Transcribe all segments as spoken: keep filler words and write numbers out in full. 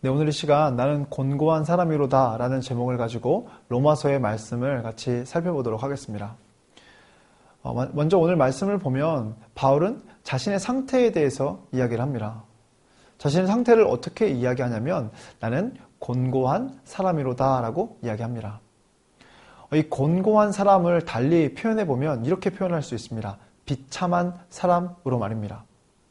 네, 오늘 이 시간 나는 곤고한 사람이로다 라는 제목을 가지고 로마서의 말씀을 같이 살펴보도록 하겠습니다. 어, 먼저 오늘 말씀을 보면 바울은 자신의 상태에 대해서 이야기를 합니다. 자신의 상태를 어떻게 이야기하냐면 나는 곤고한 사람이로다 라고 이야기합니다. 이 곤고한 사람을 달리 표현해보면 이렇게 표현할 수 있습니다. 비참한 사람으로 말입니다.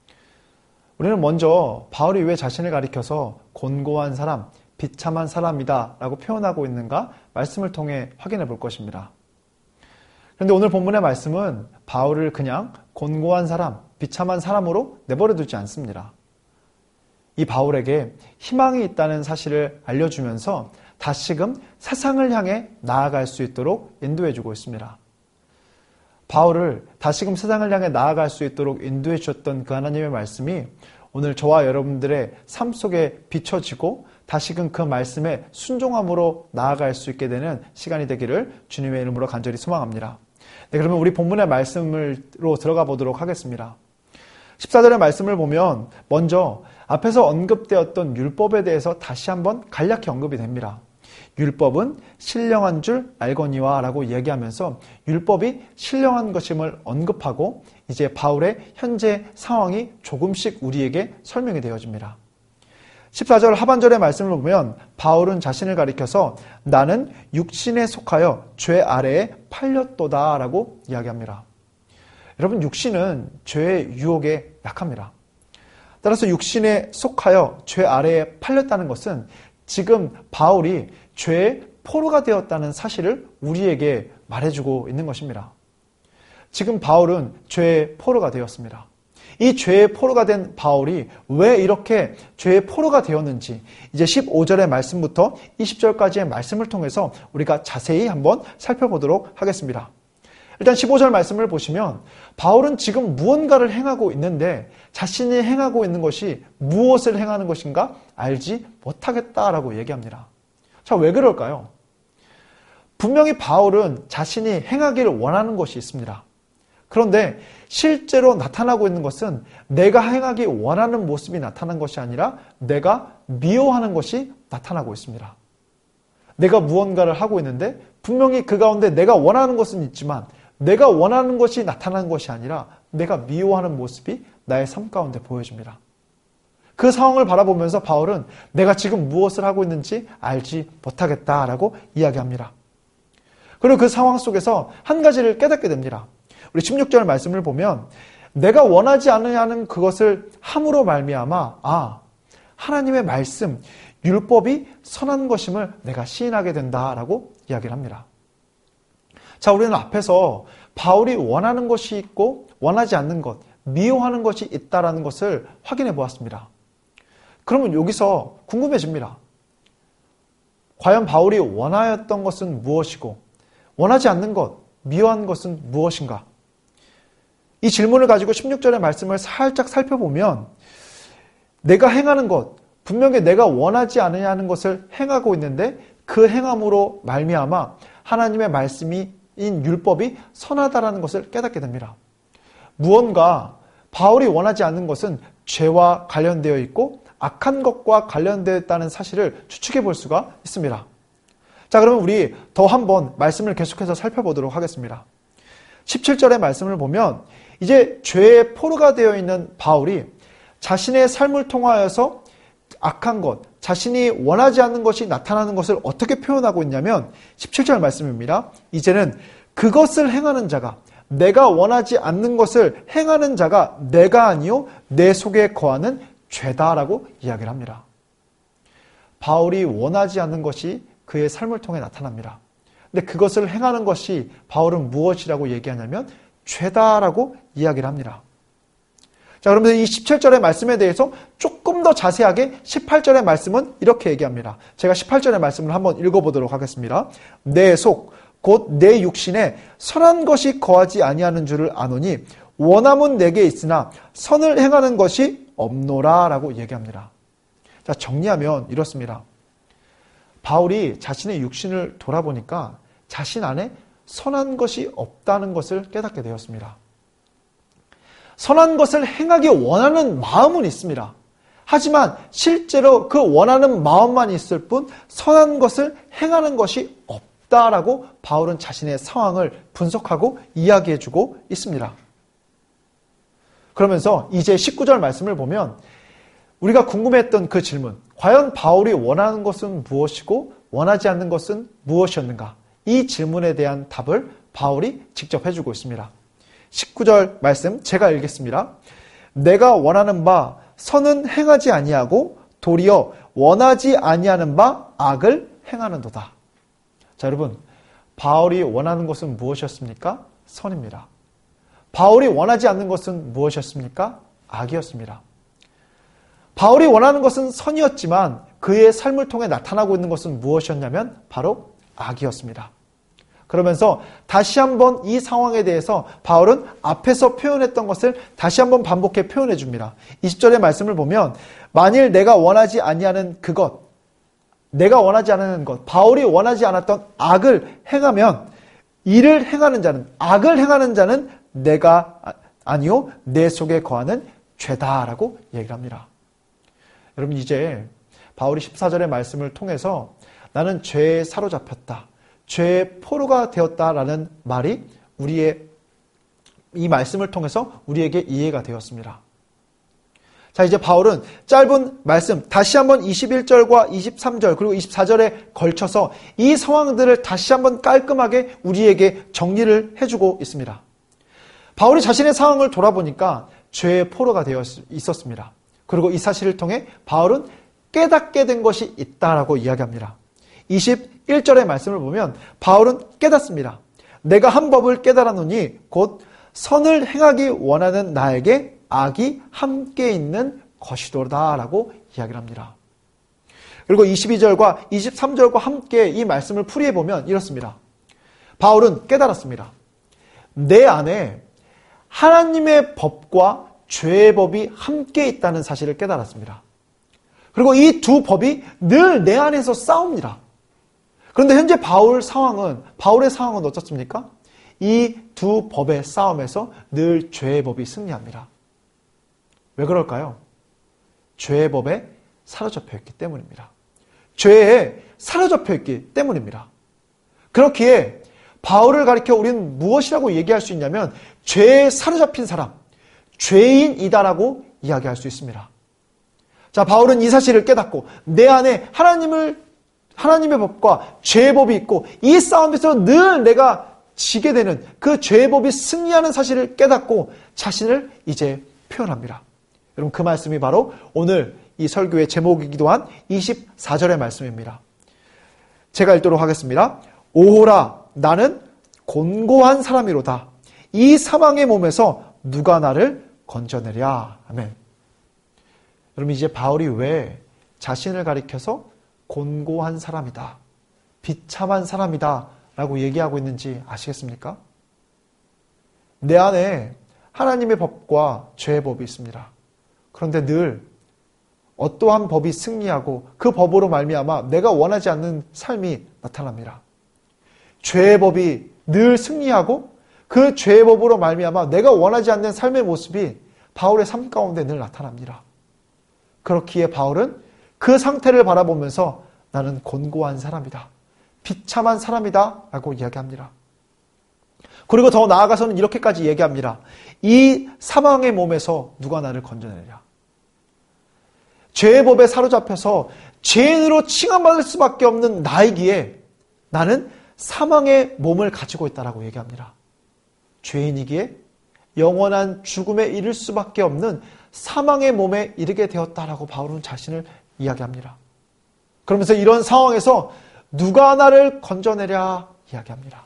우리는 먼저 바울이 왜 자신을 가리켜서 곤고한 사람, 비참한 사람이다 라고 표현하고 있는가 말씀을 통해 확인해 볼 것입니다. 그런데 오늘 본문의 말씀은 바울을 그냥 곤고한 사람, 비참한 사람으로 내버려 두지 않습니다. 이 바울에게 희망이 있다는 사실을 알려주면서 다시금 세상을 향해 나아갈 수 있도록 인도해 주고 있습니다. 바울을 다시금 세상을 향해 나아갈 수 있도록 인도해 주셨던 그 하나님의 말씀이 오늘 저와 여러분들의 삶 속에 비춰지고 다시금 그 말씀에 순종함으로 나아갈 수 있게 되는 시간이 되기를 주님의 이름으로 간절히 소망합니다. 네, 그러면 우리 본문의 말씀으로 들어가 보도록 하겠습니다. 십사 절의 말씀을 보면 먼저 앞에서 언급되었던 율법에 대해서 다시 한번 간략히 언급이 됩니다. 율법은 신령한 줄 알거니와 라고 얘기하면서 율법이 신령한 것임을 언급하고 이제 바울의 현재 상황이 조금씩 우리에게 설명이 되어집니다. 십사 절 하반절의 말씀을 보면 바울은 자신을 가리켜서 나는 육신에 속하여 죄 아래에 팔렸도다 라고 이야기합니다. 여러분, 육신은 죄의 유혹에 약합니다. 따라서 육신에 속하여 죄 아래에 팔렸다는 것은 지금 바울이 죄의 포로가 되었다는 사실을 우리에게 말해주고 있는 것입니다. 지금 바울은 죄의 포로가 되었습니다. 이 죄의 포로가 된 바울이 왜 이렇게 죄의 포로가 되었는지 이제 십오 절의 말씀부터 이십 절까지의 말씀을 통해서 우리가 자세히 한번 살펴보도록 하겠습니다. 일단 십오 절 말씀을 보시면 바울은 지금 무언가를 행하고 있는데 자신이 행하고 있는 것이 무엇을 행하는 것인가 알지 못하겠다라고 얘기합니다. 자, 왜 그럴까요? 분명히 바울은 자신이 행하기를 원하는 것이 있습니다. 그런데 실제로 나타나고 있는 것은 내가 행하기 원하는 모습이 나타난 것이 아니라 내가 미워하는 것이 나타나고 있습니다. 내가 무언가를 하고 있는데 분명히 그 가운데 내가 원하는 것은 있지만 내가 원하는 것이 나타나는 것이 아니라 내가 미워하는 모습이 나의 삶 가운데 보여집니다. 그 상황을 바라보면서 바울은 내가 지금 무엇을 하고 있는지 알지 못하겠다라고 이야기합니다. 그리고 그 상황 속에서 한 가지를 깨닫게 됩니다. 우리 십육 절 말씀을 보면 내가 원하지 않는 그것을 함으로 말미암아 아 하나님의 말씀, 율법이 선한 것임을 내가 시인하게 된다라고 이야기를 합니다. 자, 우리는 앞에서 바울이 원하는 것이 있고 원하지 않는 것, 미워하는 것이 있다라는 것을 확인해 보았습니다. 그러면 여기서 궁금해집니다. 과연 바울이 원하였던 것은 무엇이고 원하지 않는 것, 미워한 것은 무엇인가? 이 질문을 가지고 십육 절의 말씀을 살짝 살펴보면 내가 행하는 것, 분명히 내가 원하지 않느냐는 것을 행하고 있는데 그 행함으로 말미암아 하나님의 말씀인 율법이 선하다라는 것을 깨닫게 됩니다. 무언가 바울이 원하지 않는 것은 죄와 관련되어 있고 악한 것과 관련되어 있다는 사실을 추측해 볼 수가 있습니다. 자, 그러면 우리 더 한번 말씀을 계속해서 살펴보도록 하겠습니다. 십칠 절의 말씀을 보면 이제 죄의 포로가 되어 있는 바울이 자신의 삶을 통하여서 악한 것, 자신이 원하지 않는 것이 나타나는 것을 어떻게 표현하고 있냐면 십칠 절 말씀입니다. 이제는 그것을 행하는 자가 내가 원하지 않는 것을 행하는 자가 내가 아니요 내 속에 거하는 죄다라고 이야기를 합니다. 바울이 원하지 않는 것이 그의 삶을 통해 나타납니다. 근데 그것을 행하는 것이 바울은 무엇이라고 얘기하냐면 죄다라고 이야기를 합니다. 자, 그러면 이 십칠 절의 말씀에 대해서 조금 더 자세하게 십팔 절의 말씀은 이렇게 얘기합니다. 제가 십팔 절의 말씀을 한번 읽어보도록 하겠습니다. 내 속, 곧 내 육신에 선한 것이 거하지 아니하는 줄을 아노니 원함은 내게 있으나 선을 행하는 것이 없노라 라고 얘기합니다. 자, 정리하면 이렇습니다. 바울이 자신의 육신을 돌아보니까 자신 안에 선한 것이 없다는 것을 깨닫게 되었습니다. 선한 것을 행하기 원하는 마음은 있습니다. 하지만 실제로 그 원하는 마음만 있을 뿐 선한 것을 행하는 것이 없다라고 바울은 자신의 상황을 분석하고 이야기해주고 있습니다. 그러면서 이제 십구 절 말씀을 보면 우리가 궁금했던 그 질문, 과연 바울이 원하는 것은 무엇이고 원하지 않는 것은 무엇이었는가? 이 질문에 대한 답을 바울이 직접 해주고 있습니다. 십구 절 말씀 제가 읽겠습니다. 내가 원하는 바 선은 행하지 아니하고 도리어 원하지 아니하는 바 악을 행하는도다. 자, 여러분, 바울이 원하는 것은 무엇이었습니까? 선입니다. 바울이 원하지 않는 것은 무엇이었습니까? 악이었습니다. 바울이 원하는 것은 선이었지만 그의 삶을 통해 나타나고 있는 것은 무엇이었냐면 바로 악이었습니다. 그러면서 다시 한번 이 상황에 대해서 바울은 앞에서 표현했던 것을 다시 한번 반복해 표현해 줍니다. 이십 절의 말씀을 보면 만일 내가 원하지 아니하는 그것, 내가 원하지 않는 것, 바울이 원하지 않았던 악을 행하면 이를 행하는 자는, 악을 행하는 자는 내가 아니요 내 속에 거하는 죄다라고 얘기를 합니다. 여러분, 이제 바울이 십사 절의 말씀을 통해서 나는 죄에 사로잡혔다, 죄의 포로가 되었다라는 말이 우리의 이 말씀을 통해서 우리에게 이해가 되었습니다. 자, 이제 바울은 짧은 말씀 다시 한번 이십일 절과 이십삼 절 그리고 이십사 절에 걸쳐서 이 상황들을 다시 한번 깔끔하게 우리에게 정리를 해주고 있습니다. 바울이 자신의 상황을 돌아보니까 죄의 포로가 되어 있었습니다. 그리고 이 사실을 통해 바울은 깨닫게 된 것이 있다라고 이야기합니다. 이십일 절의 말씀을 보면 바울은 깨닫습니다. 내가 한 법을 깨달았노니 곧 선을 행하기 원하는 나에게 악이 함께 있는 것이도다 라고 이야기를 합니다. 그리고 이십이 절과 이십삼 절과 함께 이 말씀을 풀이해 보면 이렇습니다. 바울은 깨달았습니다. 내 안에 하나님의 법과 죄의 법이 함께 있다는 사실을 깨달았습니다. 그리고 이 두 법이 늘 내 안에서 싸웁니다. 그런데 현재 바울 상황은, 바울의 상황은 어떻습니까? 이 두 법의 싸움에서 늘 죄의 법이 승리합니다. 왜 그럴까요? 죄의 법에 사로잡혀 있기 때문입니다. 죄에 사로잡혀 있기 때문입니다. 그렇기에 바울을 가리켜 우리는 무엇이라고 얘기할 수 있냐면 죄에 사로잡힌 사람, 죄인이다라고 이야기할 수 있습니다. 자, 바울은 이 사실을 깨닫고 내 안에 하나님을, 하나님의 법과 죄의 법이 있고 이 싸움에서 늘 내가 지게 되는 그 죄의 법이 승리하는 사실을 깨닫고 자신을 이제 표현합니다. 여러분, 그 말씀이 바로 오늘 이 설교의 제목이기도 한 이십사 절의 말씀입니다. 제가 읽도록 하겠습니다. 오호라, 나는 곤고한 사람이로다. 이 사망의 몸에서 누가 나를 건져내랴. 아멘. 여러분, 이제 바울이 왜 자신을 가리켜서 곤고한 사람이다, 비참한 사람이다 라고 얘기하고 있는지 아시겠습니까? 내 안에 하나님의 법과 죄의 법이 있습니다. 그런데 늘 어떠한 법이 승리하고 그 법으로 말미암아 내가 원하지 않는 삶이 나타납니다. 죄의 법이 늘 승리하고 그 죄의 법으로 말미암아 내가 원하지 않는 삶의 모습이 바울의 삶 가운데 늘 나타납니다. 그렇기에 바울은 그 상태를 바라보면서 나는 곤고한 사람이다, 비참한 사람이다 라고 이야기합니다. 그리고 더 나아가서는 이렇게까지 얘기합니다. 이 사망의 몸에서 누가 나를 건져내랴. 죄의 법에 사로잡혀서 죄인으로 칭함받을 수밖에 없는 나이기에 나는 사망의 몸을 가지고 있다라고 얘기합니다. 죄인이기에 영원한 죽음에 이를 수밖에 없는 사망의 몸에 이르게 되었다라고 바울은 자신을 이야기합니다. 그러면서 이런 상황에서 누가 나를 건져내랴 이야기합니다.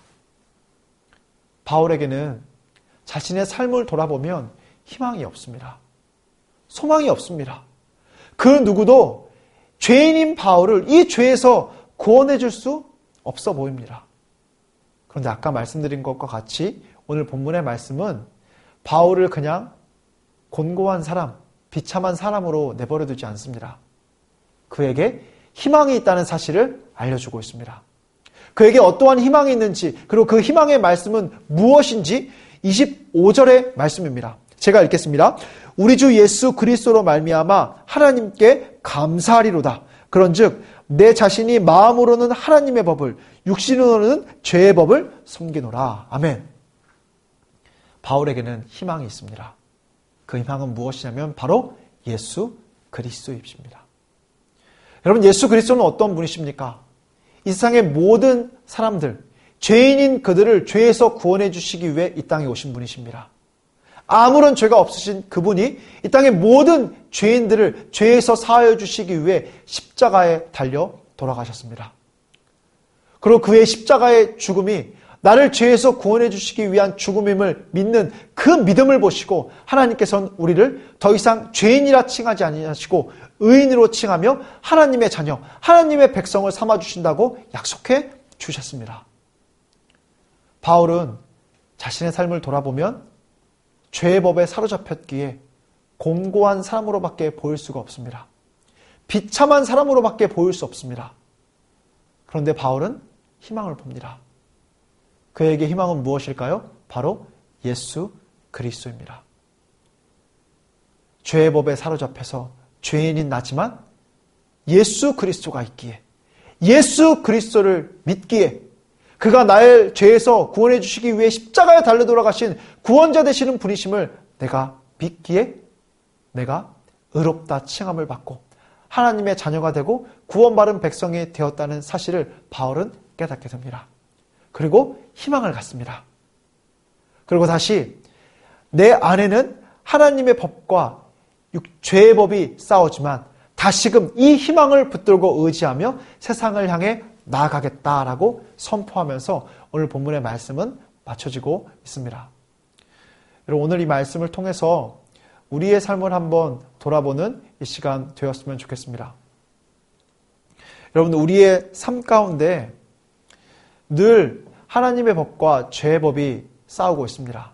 바울에게는 자신의 삶을 돌아보면 희망이 없습니다. 소망이 없습니다. 그 누구도 죄인인 바울을 이 죄에서 구원해 줄 수 없어 보입니다. 그런데 아까 말씀드린 것과 같이 오늘 본문의 말씀은 바울을 그냥 곤고한 사람, 비참한 사람으로 내버려 두지 않습니다. 그에게 희망이 있다는 사실을 알려주고 있습니다. 그에게 어떠한 희망이 있는지, 그리고 그 희망의 말씀은 무엇인지 이십오 절의 말씀입니다. 제가 읽겠습니다. 우리 주 예수 그리스도로 말미암아 하나님께 감사하리로다. 그런즉 내 자신이 마음으로는 하나님의 법을, 육신으로는 죄의 법을 섬기노라. 아멘. 바울에게는 희망이 있습니다. 그 희망은 무엇이냐면 바로 예수 그리스도이십니다. 여러분, 예수 그리스도는 어떤 분이십니까? 이 세상의 모든 사람들, 죄인인 그들을 죄에서 구원해 주시기 위해 이 땅에 오신 분이십니다. 아무런 죄가 없으신 그분이 이 땅의 모든 죄인들을 죄에서 사하여 주시기 위해 십자가에 달려 돌아가셨습니다. 그리고 그의 십자가의 죽음이 나를 죄에서 구원해 주시기 위한 죽음임을 믿는 그 믿음을 보시고 하나님께서는 우리를 더 이상 죄인이라 칭하지 아니하시고 의인으로 칭하며 하나님의 자녀, 하나님의 백성을 삼아주신다고 약속해 주셨습니다. 바울은 자신의 삶을 돌아보면 죄의 법에 사로잡혔기에 곤고한 사람으로밖에 보일 수가 없습니다. 비참한 사람으로밖에 보일 수 없습니다. 그런데 바울은 희망을 봅니다. 그에게 희망은 무엇일까요? 바로 예수 그리스도입니다. 죄의 법에 사로잡혀서 죄인인 나지만 예수 그리스도가 있기에, 예수 그리스도를 믿기에, 그가 나의 죄에서 구원해 주시기 위해 십자가에 달려 돌아가신 구원자 되시는 분이심을 내가 믿기에 내가 의롭다 칭함을 받고 하나님의 자녀가 되고 구원받은 백성이 되었다는 사실을 바울은 깨닫게 됩니다. 그리고 희망을 갖습니다. 그리고 다시 내 안에는 하나님의 법과 죄의 법이 싸우지만 다시금 이 희망을 붙들고 의지하며 세상을 향해 나아가겠다라고 선포하면서 오늘 본문의 말씀은 맞춰지고 있습니다. 여러분, 오늘 이 말씀을 통해서 우리의 삶을 한번 돌아보는 이 시간 되었으면 좋겠습니다. 여러분, 우리의 삶 가운데 늘 하나님의 법과 죄의 법이 싸우고 있습니다.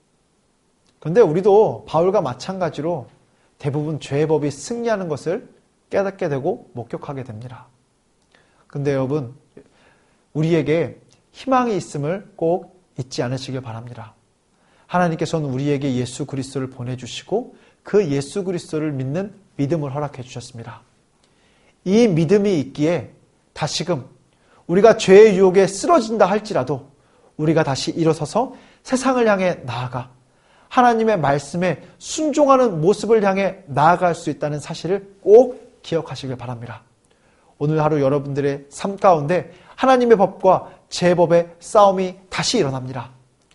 그런데 우리도 바울과 마찬가지로 대부분 죄의 법이 승리하는 것을 깨닫게 되고 목격하게 됩니다. 그런데 여러분, 우리에게 희망이 있음을 꼭 잊지 않으시길 바랍니다. 하나님께서는 우리에게 예수 그리스도를 보내주시고 그 예수 그리스도를 믿는 믿음을 허락해 주셨습니다. 이 믿음이 있기에 다시금 우리가 죄의 유혹에 쓰러진다 할지라도 우리가 다시 일어서서 세상을 향해 나아가 하나님의 말씀에 순종하는 모습을 향해 나아갈 수 있다는 사실을 꼭 기억하시길 바랍니다. 오늘 하루 여러분들의 삶 가운데 하나님의 법과 제 법의 싸움이 다시 일어납니다.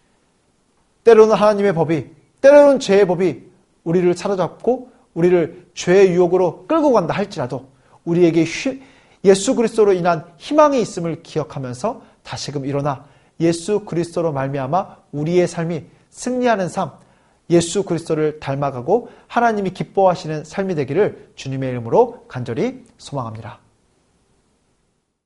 때로는 하나님의 법이, 때로는 죄의 법이 우리를 사로잡고 우리를 죄의 유혹으로 끌고 간다 할지라도 우리에게 예수 그리스도로 인한 희망이 있음을 기억하면서 다시금 일어나 예수 그리스도로 말미암아 우리의 삶이 승리하는 삶, 예수 그리스도를 닮아가고 하나님이 기뻐하시는 삶이 되기를 주님의 이름으로 간절히 소망합니다.